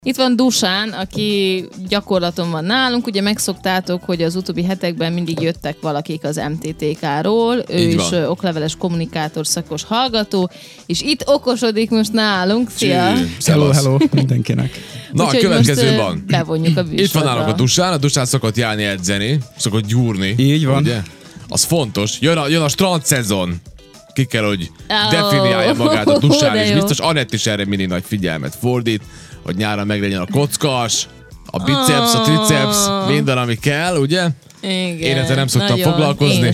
Itt van Dusán, aki gyakorlaton van nálunk. Ugye megszoktátok, hogy az utóbbi hetekben mindig jöttek valakik az MTTK-ról. Ő is okleveles kommunikátor szakos hallgató, és itt okosodik most nálunk. Szia! Hello mindenkinek. Na, a következő van. Bevonjuk a bűsorba. Itt van nálunk a Dusán. A Dusán szokott járni edzeni, szokott gyúrni. Így van. Ugye? Az fontos. Jön a strand szezon. Ki kell, hogy definiálja magát a Dusán, és biztos Anett is erre mindig nagy figyelmet fordít, hogy nyáron meglegyen a kockas, a biceps, a triceps, minden, ami kell, ugye? Igen. Én ezzel nem szoktam foglalkozni.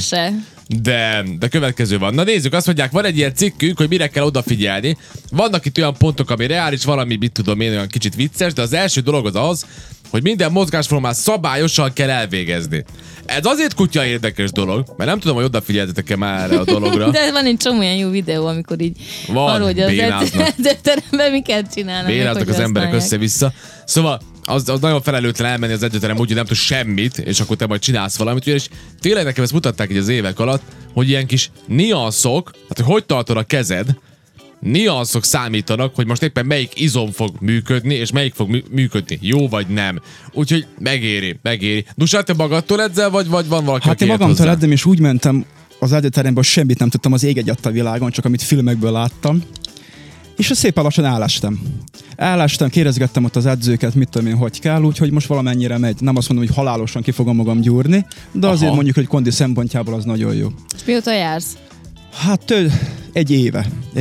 De következő van. Na nézzük, azt mondják, van egy ilyen cikkünk, hogy mire kell odafigyelni. Vannak itt olyan pontok, ami reális, valami, mit tudom én, olyan kicsit vicces, de az első dolog az, hogy minden mozgásformát szabályosan kell elvégezni. Ez azért kutya érdekes dolog, mert nem tudom, hogy odafigyeltetek-e már erre a dologra. De van egy csomó olyan jó videó, amikor így arról, hogy az edzőteremben miket csinálnak. Bénáznak az emberek össze-vissza. Szóval az nagyon felelőtlen elmenni az edzőterem úgy, hogy nem tud semmit, és akkor te majd csinálsz valamit. És tényleg nekem ezt mutatták így az évek alatt, hogy ilyen kis nianszok, tehát hogy tartod a kezed, nianszok számítanak, hogy most éppen melyik izom fog működni, és melyik fog működni, jó vagy nem. Úgyhogy megéri. Dusán, te magadtól edzel, vagy van valaki? Hát én magamtól edzem, és úgy mentem az edzőteremben, semmit nem tudtam az ég egyet a világon, csak amit filmekből láttam. És szépen lassan állástam, kérdezgettem ott az edzőket, mit tudom én, hogy kell, úgyhogy most valamennyire megy. Nem azt mondom, hogy halálosan ki fogom magam gyúrni, de azért mondjuk, hogy kondi szempontjából az nagyon jó. És mióta jársz? Hát egy éve.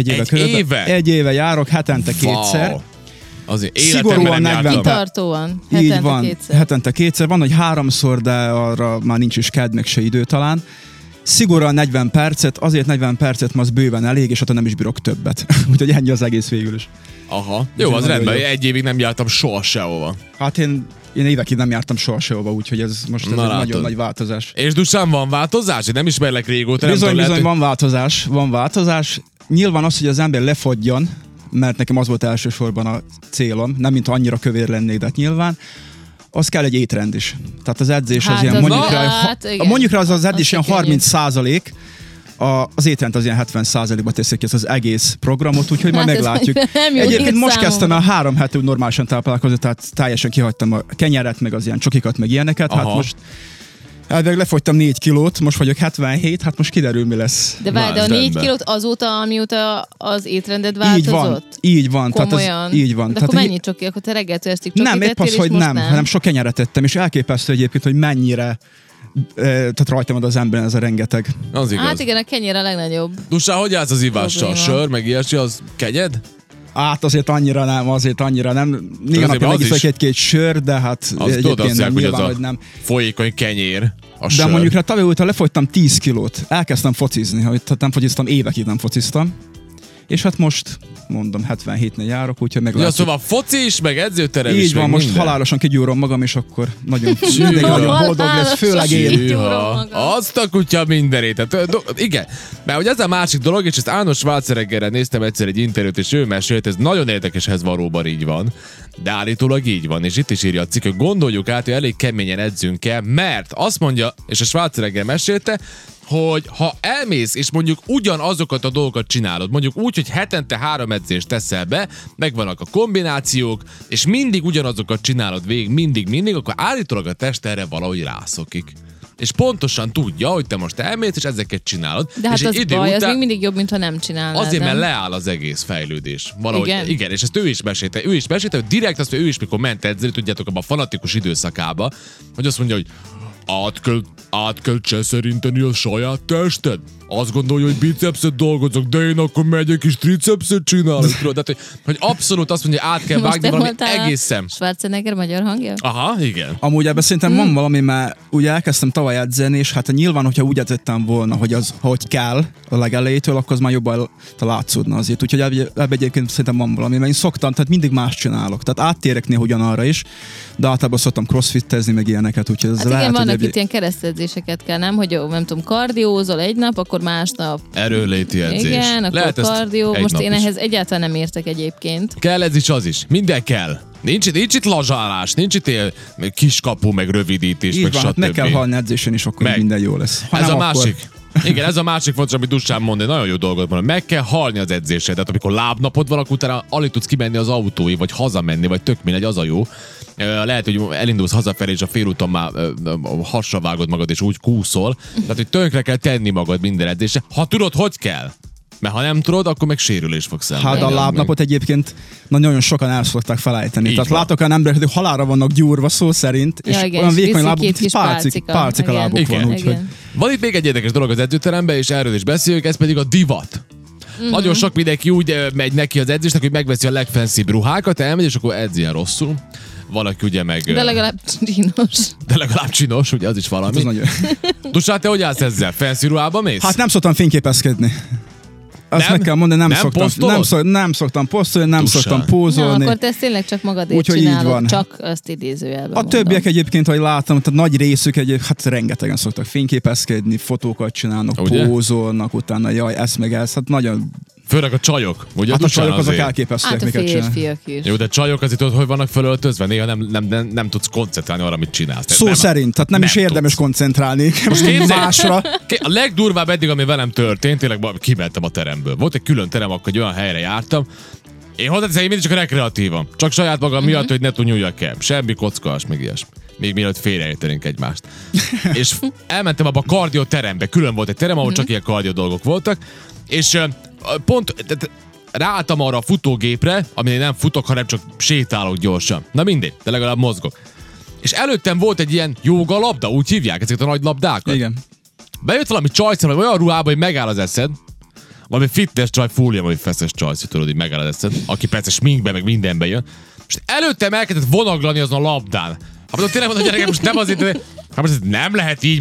Egy éve járok, hetente kétszer. Azért szigorúan 40 tartóan. Így van, hetente kétszer. Van, hogy 3-szor, de arra már nincs is kedv, meg se idő talán. Szigorúan 40 percet, azért 40 percet, mert az bőven elég, és attól nem is bírok többet. Úgyhogy ennyi az egész végül is. Aha. Jó, az rendben. Egy évig nem jártam soha sehova. Hát én évekig nem jártam soha sehova, úgyhogy ez most egy nagyon nagy változás. És Dusán, van változás? Én nem ismerlek régóta. Bizony, van változás. Nyilván az, hogy az ember lefogyjon, mert nekem az volt elsősorban a célom, nem mint annyira kövér lennék, de nyilván, az kell egy étrend is. Tehát az edzés az ilyen, mondjuk rá az edzés ilyen 30%, az étrend az ilyen 70%-ba teszik ki az egész programot, úgyhogy majd meglátjuk. Egyébként most kezdtem el 3 hete normálisan táplálkozni, tehát teljesen kihagytam a kenyeret, meg az ilyen csokikat, meg ilyeneket. Hát most elvileg lefogytam 4 kilót, most vagyok 77, hát most kiderül, mi lesz. De várj, de a 4 kilót azóta, amióta az étrended változott? Így van. Komolyan? Így van. De akkor mennyi csoki? Akkor te reggeltől estig csokit nem, épp az, hogy nem, hanem sok kenyeret tettem, és elképesztő egyébként, hogy mennyire tehát rajtam ad az emberen ez a rengeteg. Az igaz. Hát igen, a kenyér a legnagyobb. Dusán, hogy állsz az ivással? Sör, meg ilyesmi, az kegyed? Hát azért annyira nem. Néha napja megiszok egy-két sör, de hát egyébként nem, nyilván, hogy nem. Folyékony kenyér, a sör. De mondjuk rá tavaly óta lefogytam 10 kilót. Elkezdtem focizni, hogy nem fociztam, évekig nem fociztam. És hát most, mondom, 77-nél járok, úgyhogy meglátjuk. Ja, szóval foci is, meg edzőterem is, így van, most minden. Halálosan kigyúrom magam, és akkor nagyon boldog lesz, főleg én. Azt a kutya mindenét. Igen, mert hogy ez a másik dolog, és ezt Arnold Schwarzeneggerrel néztem egyszer egy interjút, és ő mesélt, ez nagyon érdekes, ez valóban így van. De állítólag így van, és itt is írja a cikk, hogy gondoljuk át, hogy elég keményen edzünk el, mert azt mondja, és a Schwarzenegger mesélte, hogy ha elmész, és mondjuk ugyanazokat a dolgokat csinálod, mondjuk úgy, hogy hetente 3 edzést teszel be, megvannak a kombinációk, és mindig ugyanazokat csinálod végig, mindig, akkor állítólag a test erre valahogy rászokik. És pontosan tudja, hogy te most elmész, és ezeket csinálod. De hát és az baj, az még mindig jobb, mintha nem csinálnád. Azért, mert leáll az egész fejlődés. Valahogy, igen, és ezt ő is mesélte, hogy direkt azt, hogy ő is mikor ment edzeni, tudjátok, abban a fanatikus időszakába, hogy azt mondja, hogy át kell cseszerinteni a saját tested? Azt gondolja, hogy bicepset dolgozok, de én akkor megyek és tricepset csinálok. Tehát, hogy abszolút azt mondja, át kell vágni valami egészen. Schwarzenegger magyar hangja? Aha, igen. Amúgy ebben szerintem van valami, mert ugye elkezdtem tavaly edzeni, és hát nyilván, hogyha úgy edzettem volna, hogy az, hogy kell a legelejétől, akkor az már jobban látszódna azért. Úgyhogy ebben egyébként szerintem van valami, mert én szoktam, tehát mindig más csinálok. Tehát áttérek néha ugyanarra is, de általában szoktam crossfittezni, meg ilyeneket. Úgyhogy ez hát lehet, igen, vannak itt ilyen keresztedzéseket kell, nem? Hogy nem tudom, kardiózol egy nap, akkor másnap erőléti edzés. Igen, akkor lehet kardió. Most én ehhez egyáltalán nem értek egyébként. Kell ez is, az is. Minden kell. Nincs itt lazsálás, nincs itt kiskapu, meg rövidítés, így meg van, stb. Meg kell halni edzésen is, akkor minden jó lesz. Ez a másik. Igen, ez a másik fontos, amit Dussán mond, egy nagyon jó dolgot mond. Meg kell halni az edzésed. Tehát amikor lábnapod van, akkor utána alig tudsz kimenni az autóig, vagy hazamenni, vagy tök mindegy, az a jó. Lehet, hogy elindulsz hazafelé, és a félúton már hasra vágod magad, és úgy kúszol. Tehát, hogy tönkre kell tenni magad minden edzésre. Ha tudod, hogy kell. Mert ha nem tudod, akkor meg sérülés fogsz szenvedni. Hát a lábnapot egyébként nagyon sokan el szokták felejteni. Tehát van. látok olyan emberek, hogy halálra vannak gyúrva szó szerint, és igen, olyan vékony lábuk, pálcika lábuk igen. van. Úgyhogy... Van itt még egy érdekes dolog az edzőteremben, és erről is beszéljük, ez pedig a divat. Nagyon sok mindenki úgy megy neki az edzésnek, hogy megveszi a legfenszibb ruhákat, elmegy, és akkor edzi el rosszul. Valaki ugye meg... De legalább csinos, ugye az is valami. Hát nagyon... Dussán, te hogy állsz ezzel? Fancy ruhában mész? Hát nem szoktam fényképezkedni. Azt meg kell mondani, nem szoktam posztolni, nem szoktam pózolni. Na, akkor te ezt tényleg csak magadért úgyhogy csinálod, csak azt idézőjelben A mondom. többiek egyébként, ahogy látom, tehát nagy részük hát rengetegen szoktak fényképezkedni, fotókat csinálnak, ugye? Pózolnak utána, jaj, ezt meg ezt, hát nagyon... Főleg a csajok, ugye? Hát a csajok azok elképesztőek, miket csinálnak. Férfiak is. Jó, de csajok azért tudod, hogy vannak fölöltözve, néha nem tudsz koncentrálni arra, amit csinálsz. Szó szerint, tehát nem is érdemes koncentrálni másra. A legdurvább eddig, ami velem történt, tényleg kimentem a teremből. Volt egy külön terem, akkor egy olyan helyre jártam. Én hozzáteszem, én mindig csak rekreatívan. Csak saját magam miatt, hogy ne nyúljak el. Semmi kockás, meg ilyesmi. Még mielőtt félreértenénk egymást. És elmentem abba a kardió terembe. Külön volt egy terem, ahol csak ilyen kardió dolgok voltak. És pont ráálltam arra a futógépre, amin nem futok, hanem csak sétálok gyorsan. Na mindegy, de legalább mozgok. És előttem volt egy ilyen jógalabda, úgy hívják ezeket a nagy labdákat. Igen. Bejött valami csajszal, vagy olyan ruhába, hogy megáll az eszed. Valami fitness csaj, fúlia, vagy feszes csajsz, tudod, hogy megáll az eszed. Aki persze sminkbe, meg mindenbe jön. És előttem elkezdett vonaglani azon a labdán. Hát tényleg mondom, gyerekek, most nem azért, hát most nem lehet így,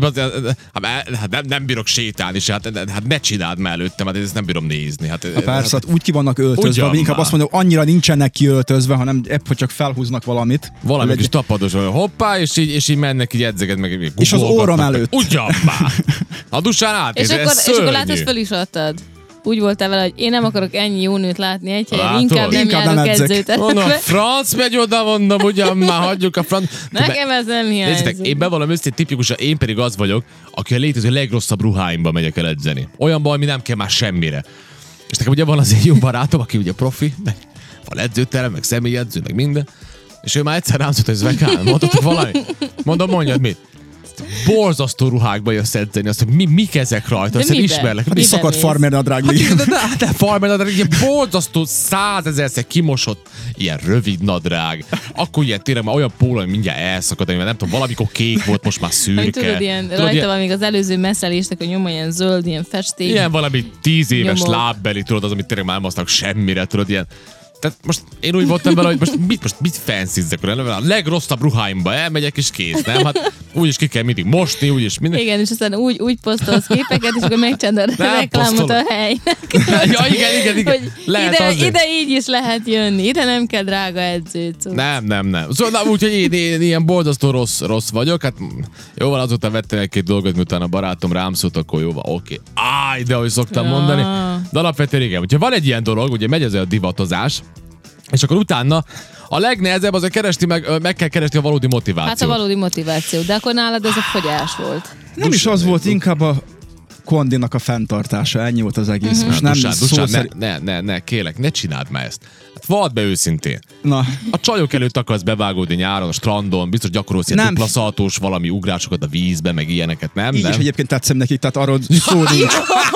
hát nem bírok sétálni se, hát ne csináld már előttem, hát ezt nem bírom nézni. Hát persze, hát úgy ki vannak öltözve, vagy inkább azt mondom, annyira nincsenek kiöltözve, hanem épp, hogy csak felhúznak valamit. Valami kis tapados, hoppá, és így mennek, így edzeget, meg és az órom előtt. Ugyan már! A Dussán átnézve, ez szörnyű. És akkor látod, föl is adtad. Úgy voltál vele, hogy én nem akarok ennyi jó nőt látni egy helyen, inkább nem járok edzőterembe. Franc megy oda, mondom, ugyan már hagyjuk a franc. Nekem ez nem hiányzik. Nézzétek, én bevallom őszintén tipikusan, én pedig az vagyok, aki a létező legrosszabb ruháimba megyek el edzeni. Olyanban, ami nem kell már semmire. És nekem ugye van az én jó barátom, aki ugye profi, meg van edzőterem, meg személyedző, meg minden. És ő már egyszer rám szólt, hogy Zvekán, mondhatok valami? Mondom, mondjad mit? Borzasztó ruhákba jössz edzeni, azt mondja, mik ezek rajta, azt ismerlek. Mi szakadt farmernadrág? De farmernadrág, ilyen borzasztó 100 000-szer kimosott, ilyen rövid nadrág. Akkor ilyen tényleg már olyan póló, hogy mindjárt elszakad, mert nem tudom, valamikor kék volt, most már szürke. Tudod, ilyen rajta van még az előző messzelésnek, hogy nyoma ilyen zöld, ilyen festék. Ilyen valami 10 éves lábbeli, tudod, az, amit tényleg már nem használok semmire, tudod, ilyen. Tehát most én úgy voltam vele, hogy most mit fancyzzek, a legrosszabb ruháimba elmegyek és kész, nem? Hát úgyis ki kell mindig mosni, úgyis minden. Igen, és aztán úgy posztolsz képeket, és akkor megcsinálod a reklámot a helynek. Ja, igen. Lehet ide így is lehet jönni, ide nem kell drága edzőt. Nem. Szóval úgyhogy én ilyen borzasztó rossz vagyok, hát jó van, azóta vettem egy-két dolgot, miután a barátom rám szólt, akkor jó van, oké. De ahogy szoktam mondani. De alapvetően igen, hogyha van egy ilyen dolog, ugye megy ez a divatozás, és akkor utána a legnehezebb az, hogy meg kell keresni a valódi motivációt. Hát a valódi motiváció, de akkor nálad ez a fogyás volt. Nem is az volt, inkább a kondinak a fenntartása, ennyi volt az egész. Most nem Dussán, ne, kérlek, ne csináld már ezt. Hát vald be őszintén. Na. A csajok előtt akarsz bevágódni nyáron, a strandon, biztos gyakorolsz ilyen dupla szaltós valami ugrásokat a vízbe, meg ilyeneket, nem? Így is egyébként tetszem nekik, tehát arról szó nincs.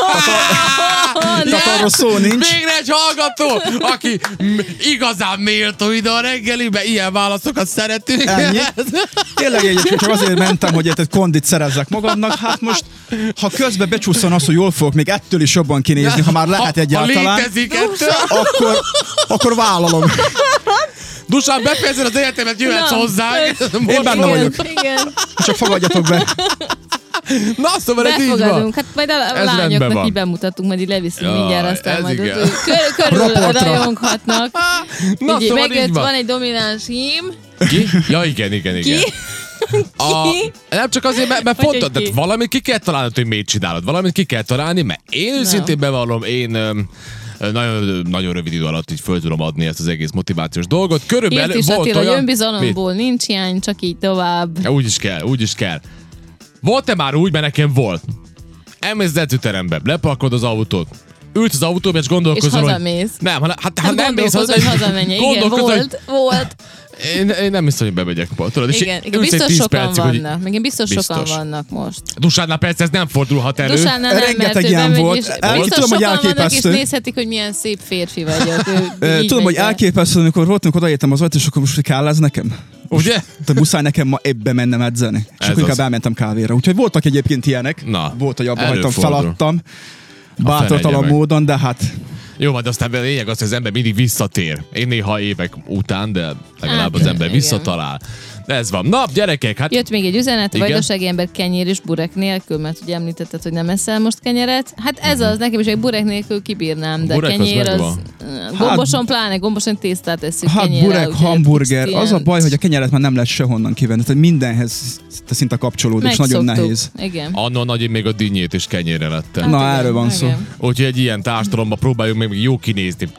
Tehát arról szó nincs. Végre egy hallgató, aki igazán méltó ide a reggelibe, ilyen válaszokat szeretünk. Ennyi. Tényleg egyébként csak azért mentem, hogy egy kondit szerezzek magamnak. Hát most, ha közben becsúszson az, hogy jól fogok még ettől is jobban kinézni, ha már lehet egyáltalán. Ha létezik ettől. Akkor vállalom. Dussán, befejezed az életemet, jöhetsz hozzá. Én benne vagyok. Igen. Csak fogadjatok be. Na, szóval ez így van. Hát majd a lányoknak így bemutatunk, majd így leviszünk mindjárt, aztán majd körül rajonghatnak. Na, szóval megjött, van egy domináns hím. Ki? Ja, igen. Ki? Nem csak azért, mert fontos, de valamit ki kell találnod, hogy miért csinálod. Valamit ki kell találni, mert én őszintén bevallom, én nagyon rövid idő alatt így föl tudom adni ezt az egész motivációs dolgot. Körülbelül is volt Attila, olyan... önbizalomból nincs hiány, csak így tovább. Úgy is kell. Volt-e már úgy, mert nekem volt. elmész az edzőterembe, leparkod az autót, ülsz az autóba, és gondolkozol, és hazamész. Nem, ha nem mész haza, hogy hazamenj. Igen, volt. Én nem hiszem, hogy bemegyek. Tudod, igen, biztos sokan vannak. Meg biztos sokan vannak most. Dusánál persze ez nem fordulhat elő. Dusánál nem, rengeteg ilyen volt. Biztos sokan vannak, és nézhetik, hogy milyen szép férfi vagyok. Tudom, hogy elképesztő, amikor voltunk, odaértem az ajtó, és akkor most kell ez nekem? Ugye? Te muszáj nekem ma ebbe mennem edzeni. És akkor inkább elmentem kávéra. Úgyhogy voltak egyébként ilyenek. Na, volt, hogy abba hagytam, feladtam. Bátortalan módon, de hát... Jó, majd aztán a lényeg az, hogy az ember mindig visszatér. Én néha évek után, de legalább az ember visszatalál. De ez van. Na, gyerekek, hát... Jött még egy üzenet, a vajdasági ember kenyér és burek nélkül, mert ugye említetted, hogy nem eszel most kenyeret. Hát ez az, nekem is egy burek nélkül kibírnám, de burek kenyér az... Gomboson pláne, gomboson tésztát eszünk kenyérre. Burek, hamburger, az a baj, hogy a kenyeret már nem lehet sehonnan kivenni. Tehát mindenhez szinte kapcsolódik, és nagyon nehéz. Igen. Anno nagy még a dinnyét is kenyérre lettem. Na, erről van szó. Úgyhogy egy ilyen társadalomban próbáljunk még jó kinézni.